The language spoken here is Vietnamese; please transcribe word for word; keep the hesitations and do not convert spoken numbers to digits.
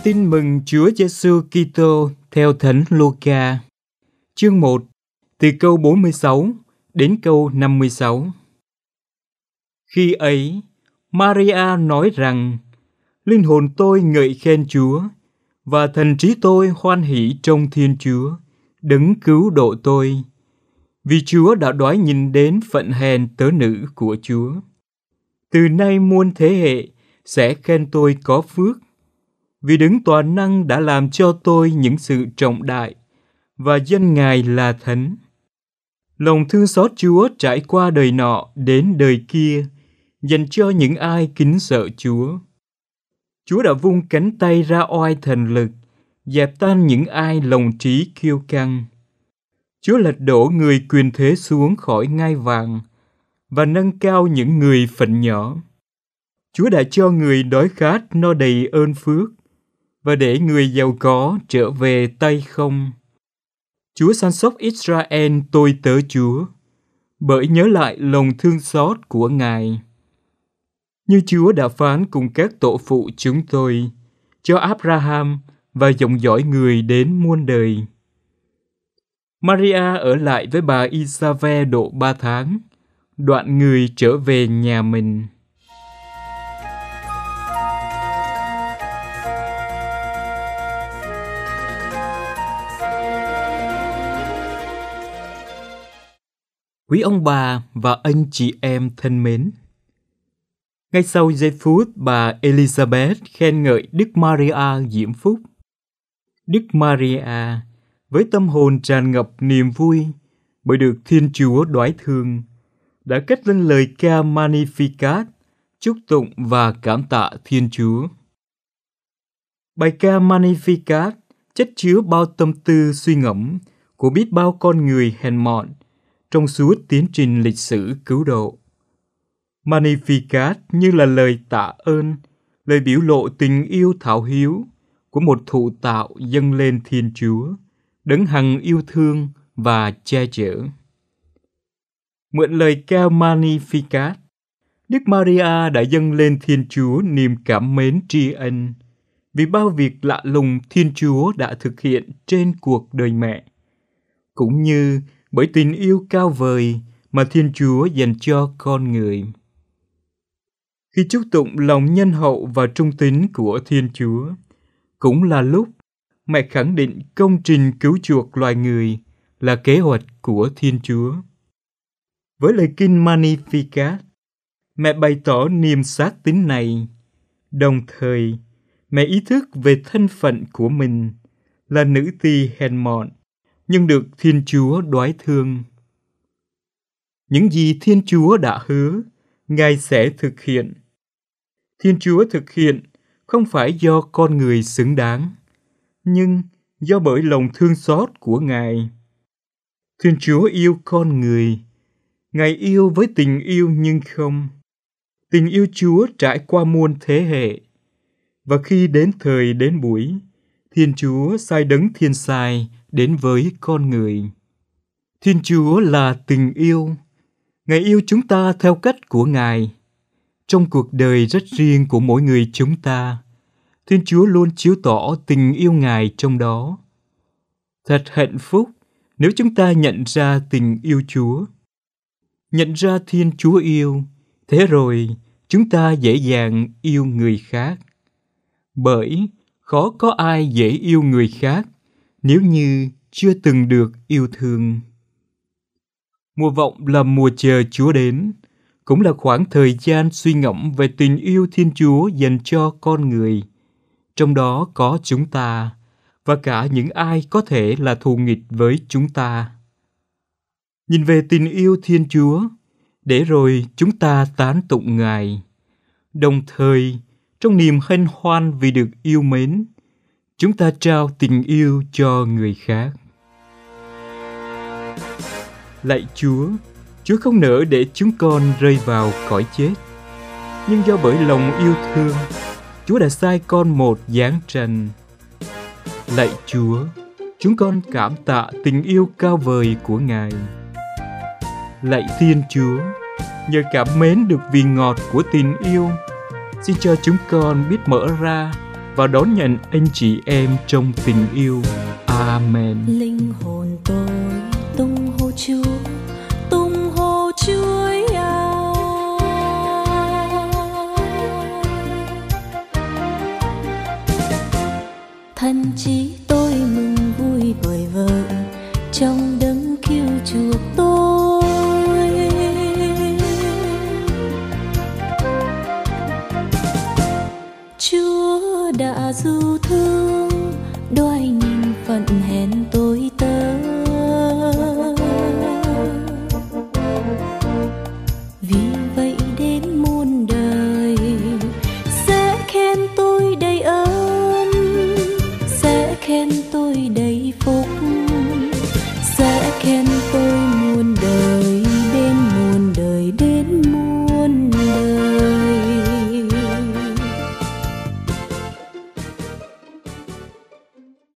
Tin mừng Chúa Giêsu Kitô theo Thánh Luca, chương một, từ câu bốn mươi sáu đến câu năm mươi sáu. Khi ấy, Maria nói rằng: Linh hồn tôi ngợi khen Chúa, và thần trí tôi hoan hỷ trong Thiên Chúa, đấng cứu độ tôi. Vì Chúa đã đoái nhìn đến phận hèn tớ nữ của Chúa. Từ nay muôn thế hệ sẽ khen tôi có phước, vì đấng toàn năng đã làm cho tôi những sự trọng đại, và danh Ngài là thánh. Lòng thương xót Chúa trải qua đời nọ đến đời kia, dành cho những ai kính sợ Chúa. Chúa đã vung cánh tay ra oai thần lực, dẹp tan những ai lòng trí kiêu căng. Chúa lật đổ người quyền thế xuống khỏi ngai vàng, và nâng cao những người phận nhỏ. Chúa đã cho người đói khát no đầy ơn phước, và để người giàu có trở về tay không. Chúa săn sóc Israel tôi tớ Chúa, bởi nhớ lại lòng thương xót của Ngài. Như Chúa đã phán cùng các tổ phụ chúng tôi, cho Abraham và dòng dõi người đến muôn đời. Maria ở lại với bà Isave độ ba tháng, đoạn người trở về nhà mình. Quý ông bà và anh chị em thân mến, ngay sau giây phút bà Elizabeth khen ngợi Đức Maria diễm phúc, Đức Maria với tâm hồn tràn ngập niềm vui bởi được Thiên Chúa đoái thương, đã cất lên lời ca Magnificat, chúc tụng và cảm tạ Thiên Chúa. Bài ca Magnificat chất chứa bao tâm tư suy ngẫm của biết bao con người hèn mọn trong suốt tiến trình lịch sử cứu độ. Magnificat như là lời tạ ơn, lời biểu lộ tình yêu thảo hiếu của một thụ tạo dâng lên Thiên Chúa, đấng hằng yêu thương và che chở. Mượn lời ca Magnificat, Đức Maria đã dâng lên Thiên Chúa niềm cảm mến tri ân vì bao việc lạ lùng Thiên Chúa đã thực hiện trên cuộc đời mẹ, cũng như bởi tình yêu cao vời mà Thiên Chúa dành cho con người. Khi chúc tụng lòng nhân hậu và trung tín của Thiên Chúa, cũng là lúc mẹ khẳng định công trình cứu chuộc loài người là kế hoạch của Thiên Chúa. Với lời kinh Magnificat, mẹ bày tỏ niềm xác tín này, đồng thời mẹ ý thức về thân phận của mình là nữ tỳ hèn mọn, nhưng được Thiên Chúa đoái thương. Những gì Thiên Chúa đã hứa, Ngài sẽ thực hiện. Thiên Chúa thực hiện không phải do con người xứng đáng, nhưng do bởi lòng thương xót của Ngài. Thiên Chúa yêu con người. Ngài yêu với tình yêu nhưng không. Tình yêu Chúa trải qua muôn thế hệ. Và khi đến thời đến buổi, Thiên Chúa sai đấng thiên sai đến với con người. Thiên Chúa là tình yêu. Ngài yêu chúng ta theo cách của Ngài. Trong cuộc đời rất riêng của mỗi người chúng ta, Thiên Chúa luôn chiếu tỏ tình yêu Ngài trong đó. Thật hạnh phúc nếu chúng ta nhận ra tình yêu Chúa. Nhận ra Thiên Chúa yêu, thế rồi chúng ta dễ dàng yêu người khác. Bởi khó có ai dễ yêu người khác nếu như chưa từng được yêu thương. Mùa vọng là mùa chờ Chúa đến, cũng là khoảng thời gian suy ngẫm về tình yêu Thiên Chúa dành cho con người. Trong đó có chúng ta, và cả những ai có thể là thù nghịch với chúng ta. Nhìn về tình yêu Thiên Chúa, để rồi chúng ta tán tụng Ngài. Đồng thời, trong niềm hân hoan vì được yêu mến, chúng ta trao tình yêu cho người khác. Lạy Chúa, Chúa không nỡ để chúng con rơi vào cõi chết. Nhưng do bởi lòng yêu thương, Chúa đã sai con một giáng trần. Lạy Chúa, chúng con cảm tạ tình yêu cao vời của Ngài. Lạy Thiên Chúa, nhờ cảm mến được vị ngọt của tình yêu, xin cho chúng con biết mở ra và đón nhận anh chị em trong tình yêu. Amen. Linh hồn tôi tung hô Chúa, tung hô Chúa à. Thân chí tôi mừng vui bởi vợ trong đấng cứu chuộc tôi. Chúa đã du thương, đoái nhìn phận hèn tôi